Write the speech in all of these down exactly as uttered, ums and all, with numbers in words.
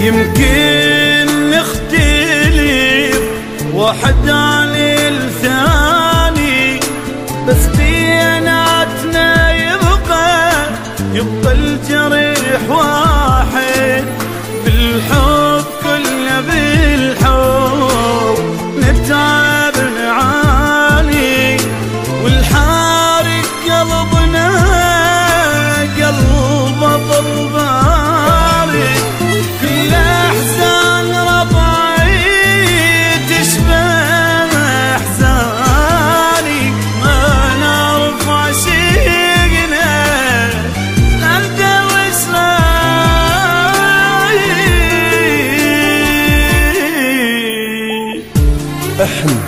يمكن نختلف واحد عن الثاني، بس بيناتنا يبقى يبقى الجريح واحد. بالحب كلنا بالحب نتعب نعاني، والحارق قلبنا قلبه ظل بارد. كل احزان ربعي تشبه احزاني، ما نعرف عشقنا انت واسرائيل. احنا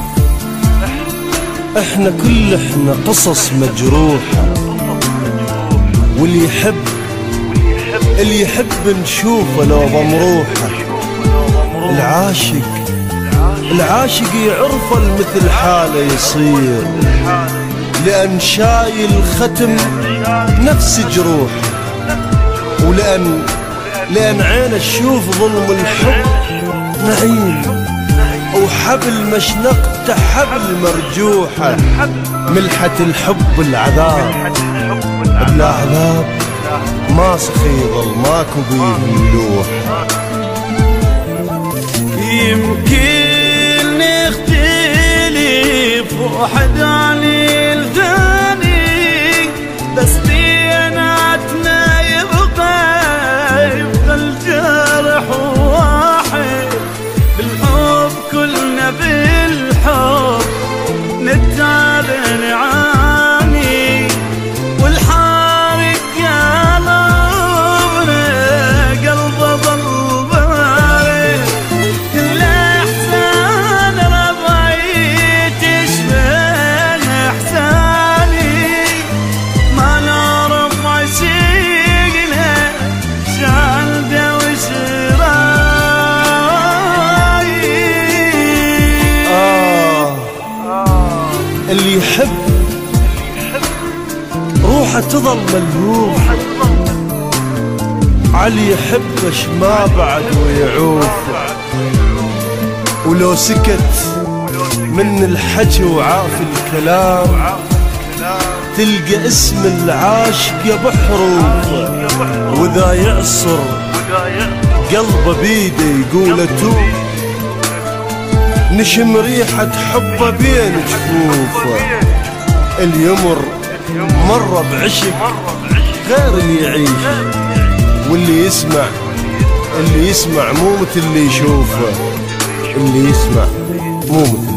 احنا كل احنا قصص مجروحة، واللي يحب اللي يحب نشوفه لو ضمروحه. العاشق العاشق يعرفه المثل حاله يصير، لأن شايل ختم نفس جروحه، ولأن لأن عينه تشوف ظلم الحب نعيم، وحبل مشنقته حبل مرجوحه. ملحة الحب العذاب، بلا عذاب ما سخيظل ماكو بيه ملوح. يمكن نختلف واحد عن الثاني، بس بيناتنا يبقى يبقى الجرح واحد. بالحب كلنا بالحب نتعب نعاني، والحارق قلبنا قلبه ظل بارد. كل احسان ربعي تشبه احساني، ما نعرف عشقنا شالده وشرايل. آه اللي يحب روحه تظل ملهوفة، علي يحبش ما بعد ويعوف. ولو سكت من الحكي وعاف الكلام، تلقى اسم العاشق يا بحروفه. واذا يعصر قلبه بيده يقول اتوب، نشم ريحة حبه بين جفوفه. اللي يمر مرة بعشق غير اللي يعيش، واللي يسمع اللي يسمع مو مثل اللي يشوفه. اللي يسمع مو مثل